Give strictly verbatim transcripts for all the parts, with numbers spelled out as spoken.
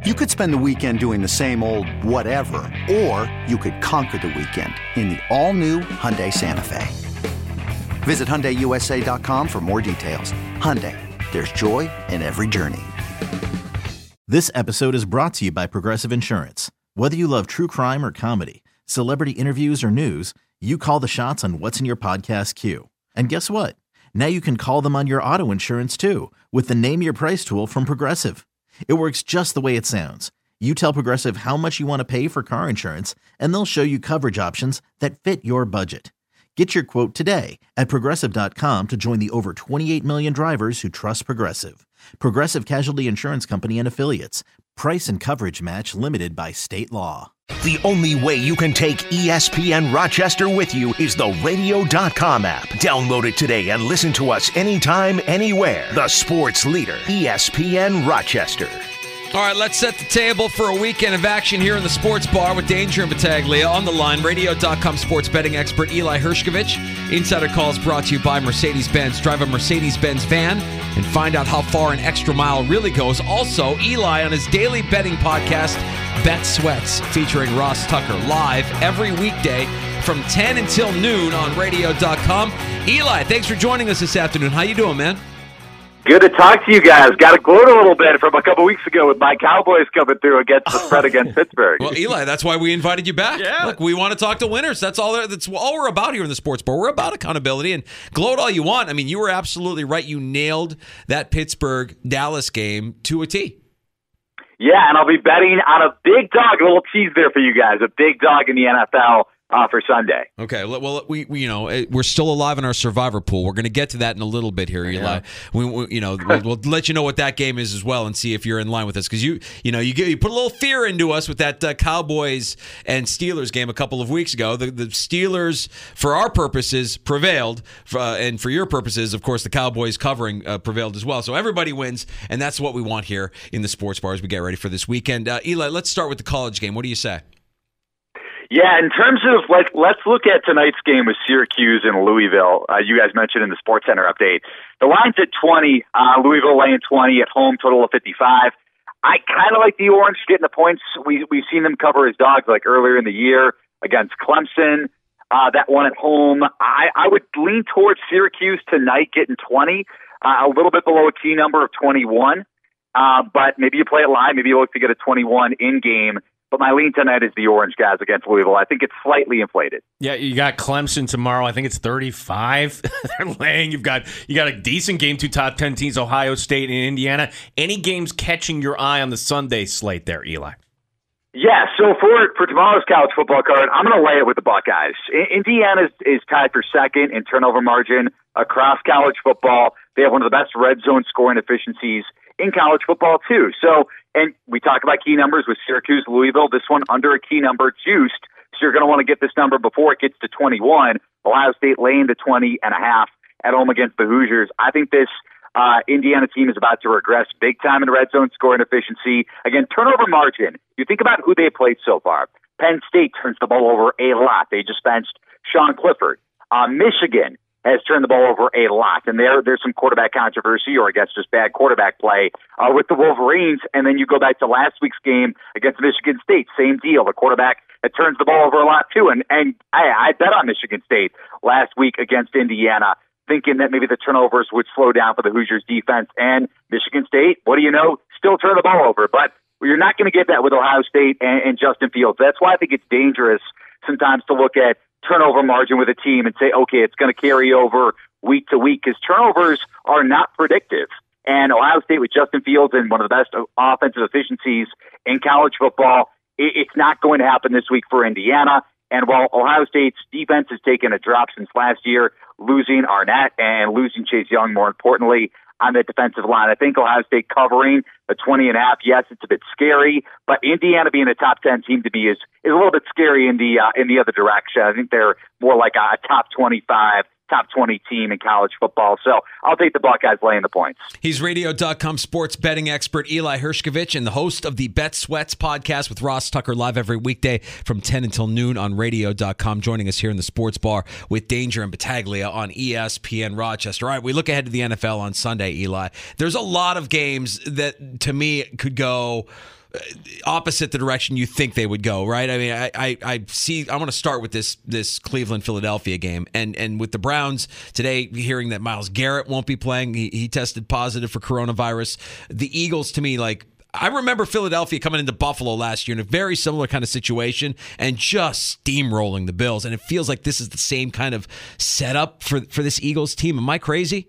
You could spend the weekend doing the same old whatever, or you could conquer the weekend in the all-new Hyundai Santa Fe. Visit Hyundai U S A dot com for more details. Hyundai, there's joy in every journey. This episode is brought to you by Progressive Insurance. Whether you love true crime or comedy, celebrity interviews or news, you call the shots on what's in your podcast queue. And guess what? Now you can call them on your auto insurance too with the Name Your Price tool from Progressive. It works just the way it sounds. You tell Progressive how much you want to pay for car insurance, and they'll show you coverage options that fit your budget. Get your quote today at Progressive dot com to join the over twenty-eight million drivers who trust Progressive. Progressive Casualty Insurance Company and Affiliates. Price and coverage match limited by state law. The only way you can take E S P N Rochester with you is the radio dot com app. Download it today and listen to us anytime, anywhere. The sports leader, E S P N Rochester. All right, let's set the table for a weekend of action here in the Sports Bar with Danger and Battaglia. On the line, radio dot com sports betting expert Eli Hershkovich. Insider Calls brought to you by Mercedes-Benz. Drive a Mercedes-Benz van and find out how far an extra mile really goes. Also, Eli on his daily betting podcast, Bet Sweats, featuring Ross Tucker, live every weekday from ten until noon on radio dot com. Eli, thanks for joining us this afternoon. How you doing, man? Good to talk to you guys. Got to gloat a little bit from a couple weeks ago with my Cowboys coming through against the spread against Pittsburgh. Well, Eli, that's why we invited you back. Yeah. Look, we want to talk to winners. That's all. That's all we're about here in the Sports Bar. We're about accountability and gloat all you want. I mean, you were absolutely right. You nailed that Pittsburgh-Dallas game to a T. Yeah, and I'll be betting on a big dog. A little tease there for you guys. A big dog in the N F L. Uh, for Sunday. Okay, well, we, we you know we're still alive in our survivor pool. We're going to get to that in a little bit here, Eli. Yeah. We, we you know we'll, we'll let you know what that game is as well, and see if you're in line with us, because you you know you get, you put a little fear into us with that uh, Cowboys and Steelers game a couple of weeks ago. The, the Steelers, for our purposes, prevailed, uh, and for your purposes, of course, the Cowboys covering uh, prevailed as well. So everybody wins, and that's what we want here in the Sports Bar as we get ready for this weekend. Uh, Eli, let's start with the college game. What do you say? Yeah, in terms of, like, let's look at tonight's game with Syracuse and Louisville. Uh, you guys mentioned in the Sports Center update. The line's at twenty, uh, Louisville laying twenty at home, total of fifty-five. I kind of like the Orange getting the points. We, we've seen them cover as dogs, like, earlier in the year against Clemson. Uh, that one at home. I, I would lean towards Syracuse tonight getting twenty, uh, a little bit below a key number of twenty-one. Uh, but maybe you play it live. Maybe you look to get a twenty-one in-game. But my lean tonight is the Orange guys against Louisville. I think it's slightly inflated. Yeah, you got Clemson tomorrow. I think it's thirty-five. They're laying. You've got you got a decent game, two top ten teams, Ohio State and Indiana. Any games catching your eye on the Sunday slate there, Eli? Yeah, so for for tomorrow's college football card, I'm going to lay it with the Buckeyes. Indiana is, is tied for second in turnover margin across college football. They have one of the best red zone scoring efficiencies in college football, too. So, and we talk about key numbers with Syracuse, Louisville. This one under a key number, juiced. So you're going to want to get this number before it gets to twenty-one. Ohio State laying to twenty and a half at home against the Hoosiers. I think this uh, Indiana team is about to regress big time in red zone scoring efficiency. Again, turnover margin. You think about who they played so far. Penn State turns the ball over a lot. They just benched Sean Clifford. Uh, Michigan has turned the ball over a lot. And there, there's some quarterback controversy, or I guess just bad quarterback play uh, with the Wolverines. And then you go back to last week's game against Michigan State, same deal. The quarterback that turns the ball over a lot too. And, and I, I bet on Michigan State last week against Indiana, thinking that maybe the turnovers would slow down for the Hoosiers defense. And Michigan State, what do you know, still turn the ball over. But you're not going to get that with Ohio State and, and Justin Fields. That's why I think it's dangerous sometimes to look at turnover margin with a team and say, okay, it's going to carry over week to week, because turnovers are not predictive. And Ohio State with Justin Fields and one of the best offensive efficiencies in college football, it, it's not going to happen this week for Indiana. And while Ohio State's defense has taken a drop since last year, losing Arnett and losing Chase Young, more importantly, on the defensive line, I think Ohio State covering a twenty and a half. Yes, it's a bit scary, but Indiana being a top ten team to me is is a little bit scary in the uh, in the other direction. I think they're more like a, a top twenty-five, top twenty team in college football. So I'll take the Buckeyes laying the points. He's radio dot com sports betting expert Eli Hershkovich and the host of the Bet Sweats podcast with Ross Tucker, live every weekday from ten until noon on radio dot com, joining us here in the Sports Bar with Danger and Battaglia on E S P N Rochester. All right, we look ahead to the N F L on Sunday, Eli. There's a lot of games that, to me, could go opposite the direction you think they would go, right? I mean, I, I, I see. I want to start with this this Cleveland Philadelphia game, and and with the Browns today, hearing that Myles Garrett won't be playing, he, he tested positive for coronavirus. The Eagles, to me, like. I remember Philadelphia coming into Buffalo last year in a very similar kind of situation and just steamrolling the Bills. And it feels like this is the same kind of setup for, for this Eagles team. Am I crazy?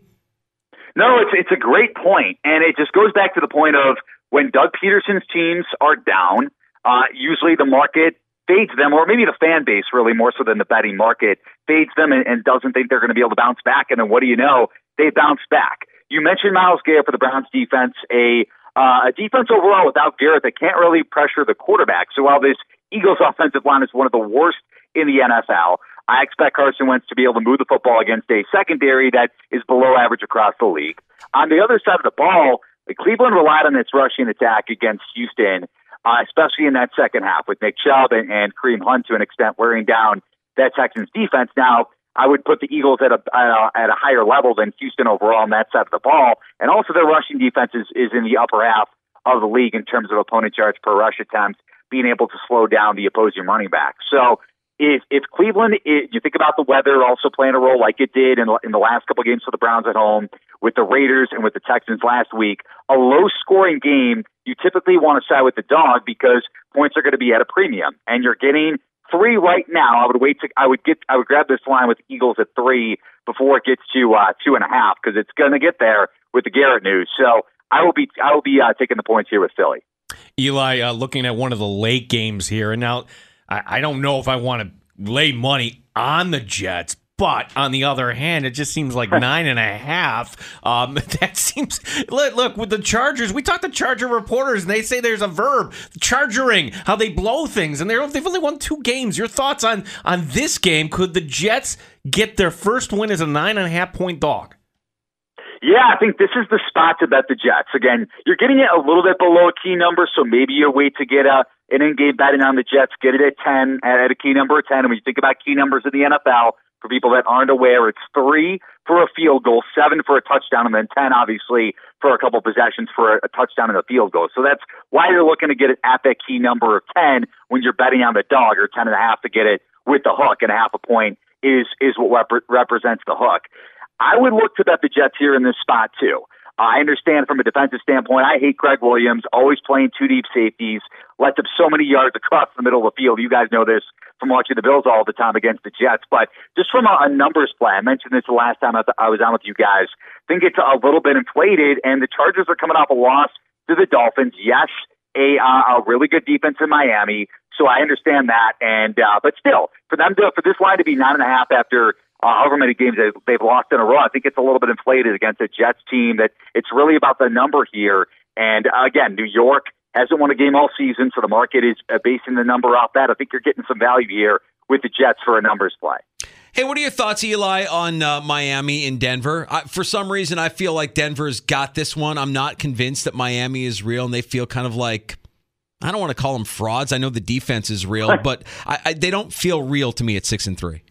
No, it's it's a great point. And it just goes back to the point of when Doug Peterson's teams are down, uh, usually the market fades them, or maybe the fan base really more so than the betting market, fades them and, and doesn't think they're going to be able to bounce back. And then what do you know? They bounce back. You mentioned Myles Garrett for the Browns defense, a Uh, a defense overall without Garrett that can't really pressure the quarterback. So while this Eagles offensive line is one of the worst in the N F L, I expect Carson Wentz to be able to move the football against a secondary that is below average across the league. On the other side of the ball, Cleveland relied on its rushing attack against Houston, uh, especially in that second half with Nick Chubb and, and Kareem Hunt to an extent wearing down that Texans defense. Now, I would put the Eagles at a, at a at a higher level than Houston overall on that side of the ball. And also their rushing defense is, is in the upper half of the league in terms of opponent yards per rush attempt, being able to slow down the opposing running back. So if if Cleveland, if you think about the weather also playing a role like it did in, in the last couple of games for the Browns at home, with the Raiders and with the Texans last week, a low-scoring game, you typically want to side with the dog because points are going to be at a premium. And you're getting three right now. I would wait to. I would get. I would grab this line with Eagles at three before it gets to uh, two and a half because it's going to get there with the Garrett news. So I will be. I will be uh, taking the points here with Philly. Eli, uh, looking at one of the late games here, and now I, I don't know if I want to lay money on the Jets. But on the other hand, it just seems like nine and a half. Um, that seems look, look with the Chargers. We talked to Charger reporters, and they say there's a verb, chargering, how they blow things, and they're, they've only won two games. Your thoughts on on this game? Could the Jets get their first win as a nine and a half point dog? Yeah, I think this is the spot to bet the Jets. Again, you're getting it a little bit below a key number, so maybe you wait to get a an in-game betting on the Jets. Get it at ten, at a key number of ten. And when you think about key numbers in the N F L. For people that aren't aware, it's three for a field goal, seven for a touchdown, and then ten, obviously, for a couple possessions for a touchdown and a field goal. So that's why you're looking to get it at that key number of ten when you're betting on the dog, or ten and a half to get it with the hook, and a half a point is is what rep- represents the hook. I would look to bet the Jets here in this spot, too. I understand from a defensive standpoint, I hate Greg Williams, always playing two deep safeties, lets up so many yards across the middle of the field. You guys know this from watching the Bills all the time against the Jets. But just from a, a numbers play, I mentioned this the last time I, th- I was on with you guys, I think it's a little bit inflated, and the Chargers are coming off a loss to the Dolphins. Yes, a, uh, a really good defense in Miami, so I understand that. And uh, but still, for them to for this line to be nine and a half after Uh, however many games they've, they've lost in a row, I think it's a little bit inflated against a Jets team that it's really about the number here. And uh, again, New York hasn't won a game all season, so the market is uh, basing the number off that. I think you're getting some value here with the Jets for a numbers play. Hey, what are your thoughts, Eli, on uh, Miami and Denver? I, for some reason, I feel like Denver's got this one. I'm not convinced that Miami is real, and they feel kind of like, I don't want to call them frauds. I know the defense is real, but I, I, they don't feel real to me at six and three.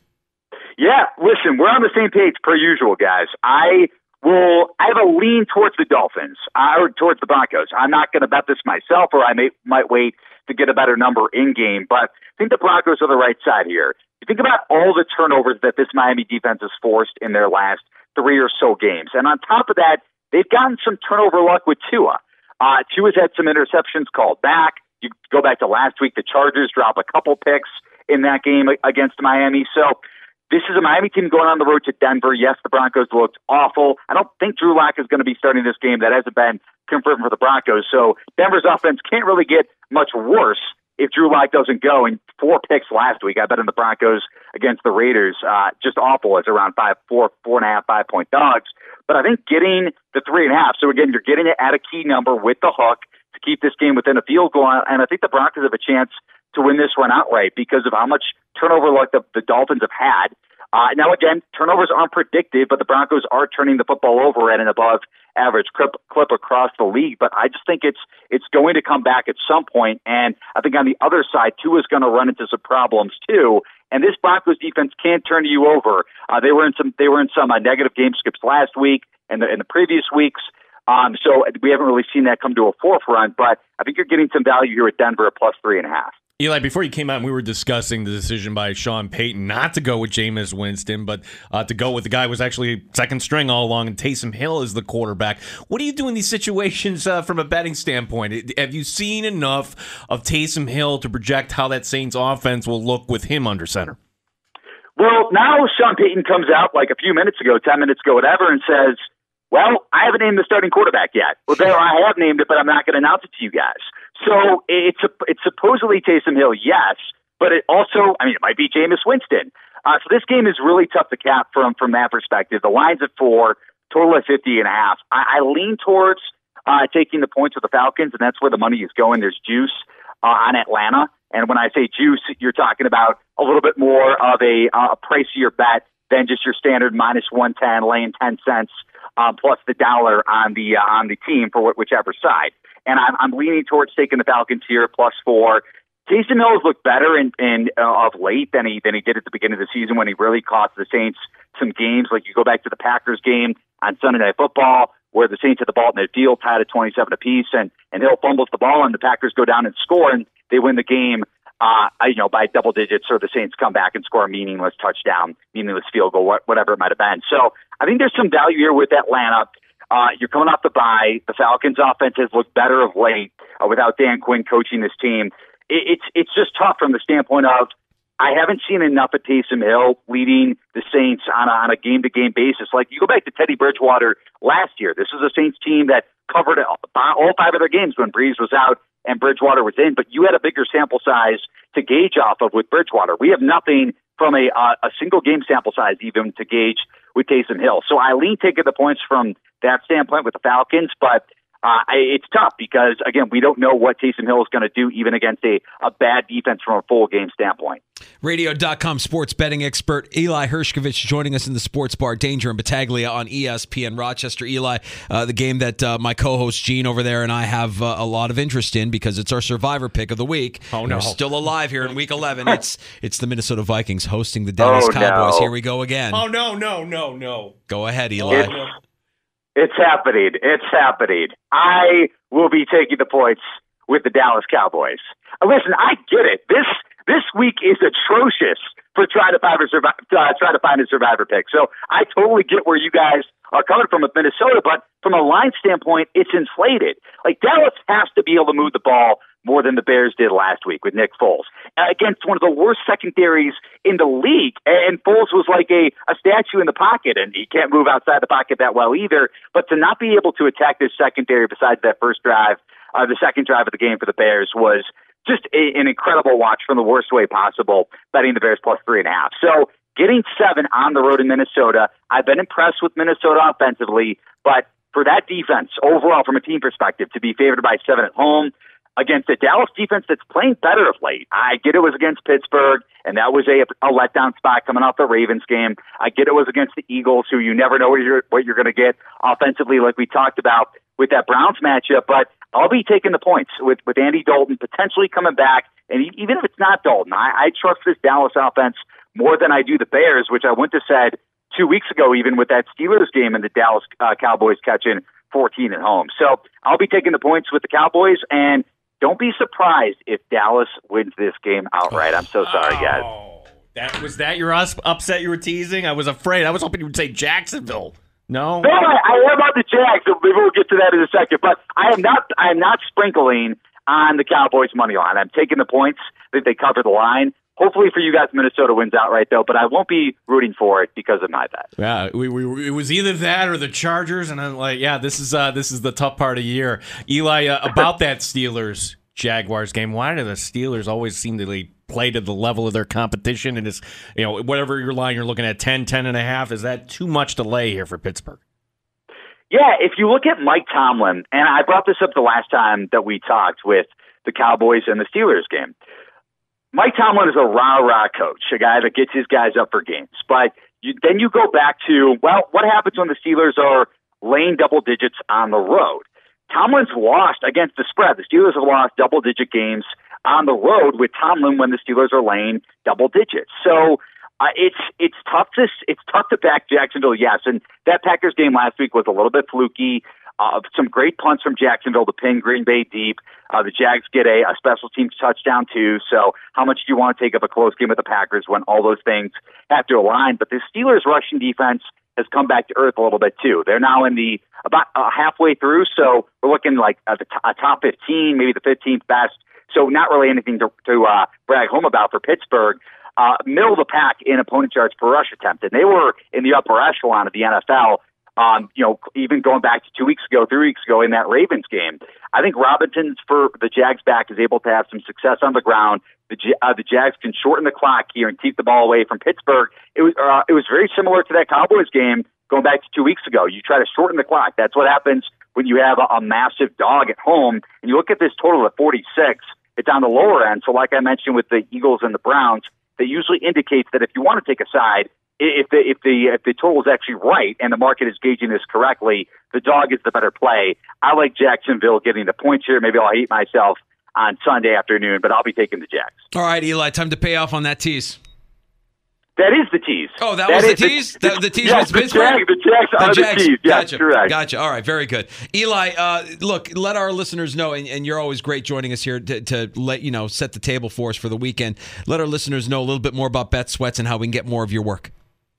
Yeah, listen, we're on the same page per usual, guys. I will. I have a lean towards the Dolphins uh, or towards the Broncos. I'm not going to bet this myself, or I may might wait to get a better number in game. But I think the Broncos are the right side here. You think about all the turnovers that this Miami defense has forced in their last three or so games, and on top of that, they've gotten some turnover luck with Tua. Uh, Tua's had some interceptions called back. You go back to last week, the Chargers drop a couple picks in that game against Miami. So. This is a Miami team going on the road to Denver. Yes, the Broncos looked awful. I don't think Drew Lock is going to be starting this game. That hasn't been confirmed for the Broncos. So Denver's offense can't really get much worse if Drew Lock doesn't go. And four picks last week, I bet in the Broncos against the Raiders, uh, just awful as around five, four, four and a half, five point dogs. But I think getting the three and a half. So again, you're getting it at a key number with the hook to keep this game within a field goal. And I think the Broncos have a chance to win this one outright because of how much turnover luck the, the Dolphins have had. Uh, now, again, turnovers aren't predictive, but the Broncos are turning the football over at an above-average clip, clip across the league. But I just think it's it's going to come back at some point. And I think on the other side, Tua's going to run into some problems too. And this Broncos defense can't turn you over. Uh, they were in some they were in some uh, negative game scripts last week and the, in the previous weeks. Um, so we haven't really seen that come to a forefront, but I think you're getting some value here at Denver at plus three and a half. Eli, before you came out, we were discussing the decision by Sean Payton not to go with Jameis Winston, but uh, to go with the guy who was actually second string all along, and Taysom Hill is the quarterback. What do you do in these situations uh, from a betting standpoint? Have you seen enough of Taysom Hill to project how that Saints offense will look with him under center? Well, now Sean Payton comes out like a few minutes ago, ten minutes ago, whatever, and says, well, I haven't named the starting quarterback yet. Well, there I have named it, but I'm not going to announce it to you guys. So it's a, it's supposedly Taysom Hill, yes, but it also, I mean, it might be Jameis Winston. Uh, so this game is really tough to cap from from that perspective. The line's at four, total at fifty and a half. I, I lean towards uh, taking the points with the Falcons, and that's where the money is going. There's juice uh, on Atlanta, and when I say juice, you're talking about a little bit more of a, uh, a pricier bet than just your standard minus one ten, laying ten cents. Um, plus the dollar on the uh, on the team for wh- whichever side. And I'm, I'm leaning towards taking the Falcons here, plus four. Taysom Hill has looked better in, in uh, of late than he than he did at the beginning of the season when he really cost the Saints some games. Like you go back to the Packers game on Sunday Night Football, where the Saints had the ball in midfield, tied at twenty-seven apiece, and and Hill fumbles the ball, and the Packers go down and score, and they win the game. Uh, you know, by double digits, or the Saints come back and score a meaningless touchdown, meaningless field goal, whatever it might have been. So I think there's some value here with Atlanta. Uh, you're coming off the bye. The Falcons' offense has looked better of late uh, without Dan Quinn coaching this team. It, it's it's just tough from the standpoint of I haven't seen enough of Taysom Hill leading the Saints on a, on a game-to-game basis. Like you go back to Teddy Bridgewater last year. This was a Saints team that covered all five of their games when Breeze was out and Bridgewater was in, but you had a bigger sample size to gauge off of with Bridgewater. We have nothing from a uh, a single game sample size even to gauge with Taysom Hill. So I lean taking the points from that standpoint with the Falcons, but uh, it's tough because, again, we don't know what Taysom Hill is going to do even against a, a bad defense from a full game standpoint. Radio dot com sports betting expert Eli Hershkovich joining us in the Sports Bar Danger and Battaglia on E S P N Rochester. Eli, uh, the game that uh, my co-host Gene over there and I have uh, a lot of interest in because it's our survivor pick of the week. Oh no, we're still alive here in week eleven. It's it's the Minnesota Vikings hosting the Dallas oh, Cowboys. No. Here we go again. Oh no, no, no, no. Go ahead, Eli. It's, it's happening. It's happening. I will be taking the points with the Dallas Cowboys. Uh, listen, I get it. This this week is atrocious for trying to find a survivor, uh, try to find a survivor pick. So I totally get where you guys are coming from with Minnesota, but from a line standpoint, it's inflated. Like Dallas has to be able to move the ball more than the Bears did last week with Nick Foles uh, against one of the worst secondaries in the league. And Foles was like a, a statue in the pocket, and he can't move outside the pocket that well either. But to not be able to attack this secondary besides that first drive, uh, the second drive of the game for the Bears was just a, an incredible watch from the worst way possible, betting the Bears plus three and a half. So getting seven on the road in Minnesota, I've been impressed with Minnesota offensively, but for that defense, overall from a team perspective, to be favored by seven at home against a Dallas defense that's playing better of late. I get it was against Pittsburgh, and that was a, a letdown spot coming off the Ravens game. I get it was against the Eagles, who you never know what you're, what you're going to get offensively, like we talked about with that Browns matchup, but I'll be taking the points with, with Andy Dalton potentially coming back. And even if it's not Dalton, I, I trust this Dallas offense more than I do the Bears, which I wouldn't have said two weeks ago, even with that Steelers game and the Dallas uh, Cowboys catching fourteen at home. So I'll be taking the points with the Cowboys, and don't be surprised if Dallas wins this game outright. I'm so sorry, guys. Oh, that was that your us- upset you were teasing? I was afraid. I was hoping you would say Jacksonville. No, no, I, I am on the Jags. So maybe we'll get to that in a second. But I am not. I am not sprinkling on the Cowboys money line. I'm taking the points that they cover the line. Hopefully for you guys, Minnesota wins outright though. But I won't be rooting for it because of my bet. Yeah, we, we it was either that or the Chargers, and I'm like, yeah, this is uh, this is the tough part of the year. Eli, uh, about that Steelers Jaguars game, why do the Steelers always seem to like, play to the level of their competition? And is, you know, whatever your line you're looking at, ten, ten and a half, is that too much to lay here for Pittsburgh? Yeah, if you look at Mike Tomlin, and I brought this up the last time that we talked with the Cowboys and the Steelers game. Mike Tomlin is a rah-rah coach, a guy that gets his guys up for games. But you, then you go back to, well, what happens when the Steelers are laying double digits on the road? Tomlin's lost against the spread. The Steelers have lost double-digit games on the road with Tomlin when the Steelers are laying double digits. So uh, it's it's tough to it's tough to back Jacksonville, yes. And that Packers game last week was a little bit fluky. Uh, some great punts from Jacksonville to pin Green Bay deep. Uh, the Jags get a, a special teams touchdown too. So how much do you want to take up a close game with the Packers when all those things have to align? But the Steelers' rushing defense has come back to earth a little bit too. They're now in the about uh, halfway through, so we're looking like a, a top fifteen, maybe the fifteenth best. So not really anything to, to uh, brag home about for Pittsburgh. Uh, middle of the pack in opponent yards per rush attempt, and they were in the upper echelon of the N F L. Um, you know, even going back to two weeks ago, three weeks ago in that Ravens game, I think Robinson's for the Jags back is able to have some success on the ground. The uh, the Jags can shorten the clock here and keep the ball away from Pittsburgh. It was uh, it was very similar to that Cowboys game going back to two weeks ago. You try to shorten the clock. That's what happens when you have a, a massive dog at home. And you look at this total of forty-six. It's on the lower end. So like I mentioned with the Eagles and the Browns, that usually indicates that if you want to take a side, if the if the if the total is actually right and the market is gauging this correctly, the dog is the better play. I like Jacksonville getting the points here. Maybe I'll hate myself on Sunday afternoon, but I'll be taking the Jags. All right, Eli, time to pay off on that tease. That is the tease. Oh, that, that was the tease? The, the, the tease yes, was Pittsburgh? The Jags, the Jags the are Jags. the tease. Yes, gotcha. correct. Gotcha. All right, very good. Eli, uh, look, let our listeners know, and, and you're always great joining us here to, to let you know, set the table for us for the weekend. Let our listeners know a little bit more about Bet Sweats and how we can get more of your work.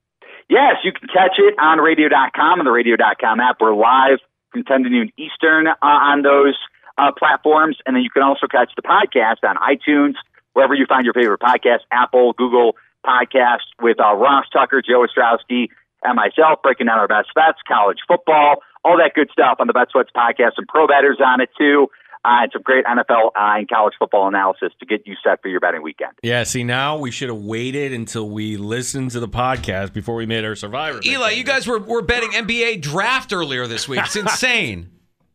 Yes, you can catch it on radio dot com and the radio dot com app. We're live from ten to noon Eastern uh, on those uh, platforms. And then you can also catch the podcast on iTunes, wherever you find your favorite podcast, Apple, Google Podcasts, with uh, Ross Tucker, Joe Ostrowski, and myself breaking down our best bets, college football, all that good stuff on the Bet Sweats podcast. Some pro bettors on it too. Uh, and some great N F L uh, and college football analysis to get you set for your betting weekend. Yeah, see, now we should have waited until we listened to the podcast before we made our Survivor. Eli, you guys were, were betting N B A draft earlier this week. It's insane.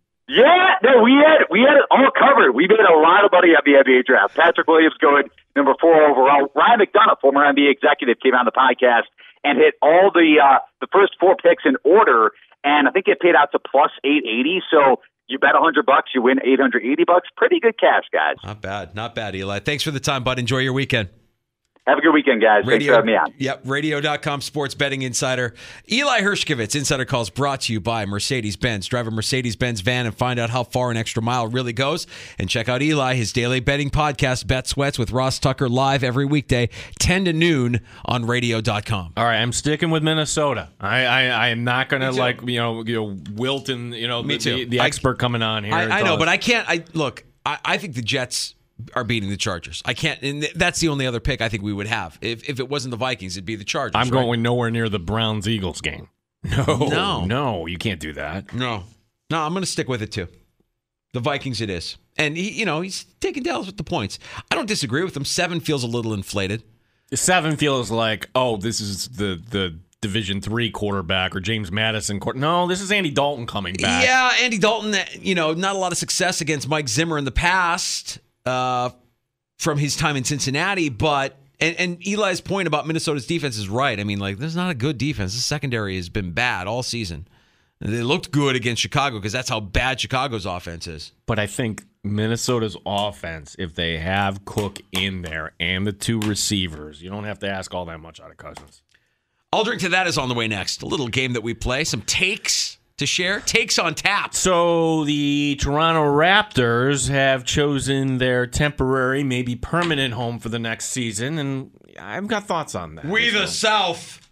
Yeah, no, we had we had it all covered. We made a lot of money on the N B A draft. Patrick Williams going number four overall. Ryan McDonough, former N B A executive, came on the podcast and hit all the uh, the first four picks in order, and I think it paid out to plus eight eighty. So you bet a hundred bucks, you win eight hundred eighty bucks. Pretty good cash, guys. Not bad, not bad, Eli. Thanks for the time, bud. Enjoy your weekend. Have a good weekend, guys. Radio, Thanks for having me on. Yep, radio dot com sports betting insider. Eli Hershkovitz, Insider Calls, brought to you by Mercedes-Benz. Drive a Mercedes-Benz van and find out how far an extra mile really goes. And check out Eli, his daily betting podcast, Bet Sweats, with Ross Tucker, live every weekday, ten to noon on radio dot com. All right, I'm sticking with Minnesota. I I, I am not going to, like, you know, you know, wilt and, you know, Me the, too. the, the I, expert coming on here. I, I know, but I can't. I Look, I, I think the Jets are beating the Chargers. I can't, and that's the only other pick I think we would have. If if it wasn't the Vikings, it'd be the Chargers. I'm right? going nowhere near the Browns-Eagles game. No, No. no, you can't do that. No, no, I'm going to stick with it too. The Vikings, it is, and he, you know, he's taking Dallas with the points. I don't disagree with him. Seven feels a little inflated. Seven feels like, oh, this is the the Division three quarterback or James Madison. Quarter- no, this is Andy Dalton coming back. Yeah, Andy Dalton. You know, not a lot of success against Mike Zimmer in the past. Uh, from his time in Cincinnati, but and, and Eli's point about Minnesota's defense is right. I mean, like, there's not a good defense. The secondary has been bad all season. And they looked good against Chicago because that's how bad Chicago's offense is. But I think Minnesota's offense, if they have Cook in there and the two receivers, you don't have to ask all that much out of Cousins. I'll drink to that is on the way next. A little game that we play, some takes to share, takes on tap. So the Toronto Raptors have chosen their temporary, maybe permanent home for the next season, and I've got thoughts on that. We the South.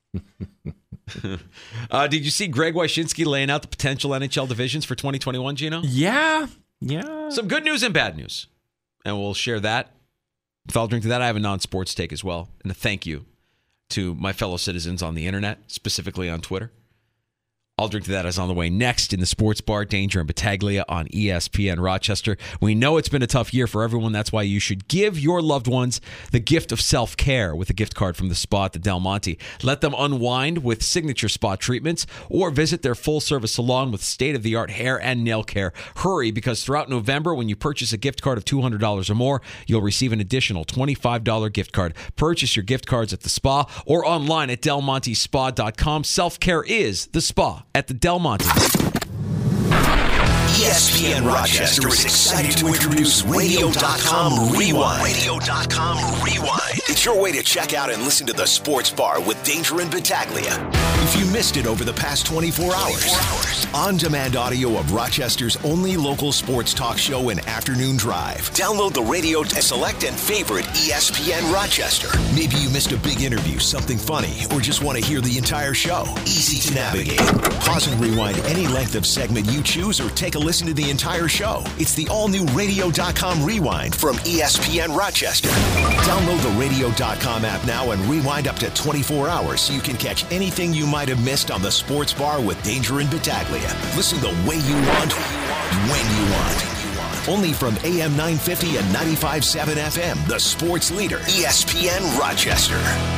uh, did you see Greg Wyshynski laying out the potential N H L divisions for twenty twenty-one, Gino? Yeah, yeah. Some good news and bad news, and we'll share that. If I'll drink to that, I have a non-sports take as well, and a thank you to my fellow citizens on the internet, specifically on Twitter. I'll drink to that as on the way next in the Sports Bar, Danger and Battaglia on E S P N Rochester. We know it's been a tough year for everyone. That's why you should give your loved ones the gift of self-care with a gift card from the spa at the Del Monte. Let them unwind with signature spa treatments or visit their full-service salon with state-of-the-art hair and nail care. Hurry, because throughout November, when you purchase a gift card of two hundred dollars or more, you'll receive an additional twenty-five dollars gift card. Purchase your gift cards at the spa or online at del monte spa dot com. Self-care is the spa at the Del Monte. E S P N Rochester is excited to introduce radio dot com Rewind. radio dot com Rewind. It's your way to check out and listen to the Sports Bar with Danger and Battaglia. If you missed it over the past twenty-four hours, on-demand audio of Rochester's only local sports talk show and afternoon drive. Download the radio to select and favorite E S P N Rochester. Maybe you missed a big interview, something funny, or just want to hear the entire show. Easy to navigate. Pause and rewind any length of segment you choose or take a listen to the entire show. It's the all-new radio dot com Rewind from E S P N Rochester. Download the radio dot com app now and rewind up to twenty-four hours so you can catch anything you might have missed on the Sports Bar with Danger and Battaglia. Listen the way you want, when you want. Only from A M nine fifty and ninety-five point seven F M, the sports leader, E S P N Rochester.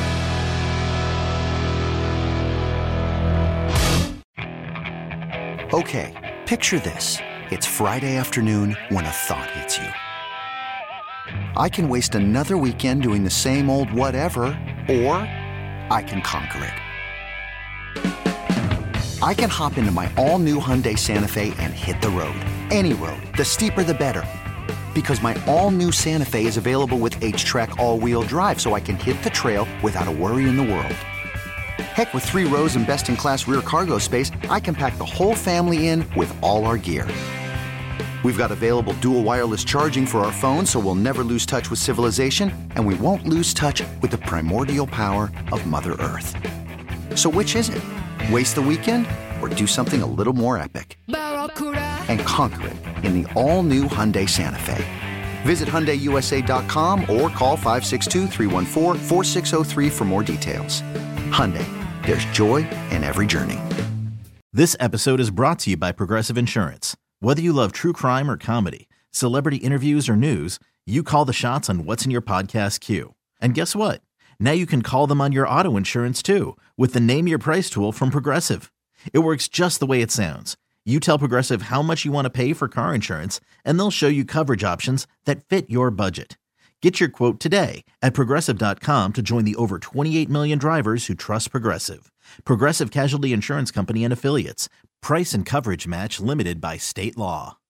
Okay, picture this. It's Friday afternoon when a thought hits you. I can waste another weekend doing the same old whatever, or I can conquer it. I can hop into my all-new Hyundai Santa Fe and hit the road. Any road. The steeper, the better. Because my all-new Santa Fe is available with H-Track all-wheel drive, so I can hit the trail without a worry in the world. Heck, with three rows and best-in-class rear cargo space, I can pack the whole family in with all our gear. We've got available dual wireless charging for our phones, so we'll never lose touch with civilization, and we won't lose touch with the primordial power of Mother Earth. So which is it? Waste the weekend or do something a little more epic? And conquer it in the all-new Hyundai Santa Fe. Visit Hyundai U S A dot com or call five six two, three one four, four six zero three for more details. Hyundai, there's joy in every journey. This episode is brought to you by Progressive Insurance. Whether you love true crime or comedy, celebrity interviews or news, you call the shots on what's in your podcast queue. And guess what? Now you can call them on your auto insurance too with the Name Your Price tool from Progressive. It works just the way it sounds. You tell Progressive how much you want to pay for car insurance, and they'll show you coverage options that fit your budget. Get your quote today at Progressive dot com to join the over twenty-eight million drivers who trust Progressive. Progressive Casualty Insurance Company and Affiliates. Price and coverage match limited by state law.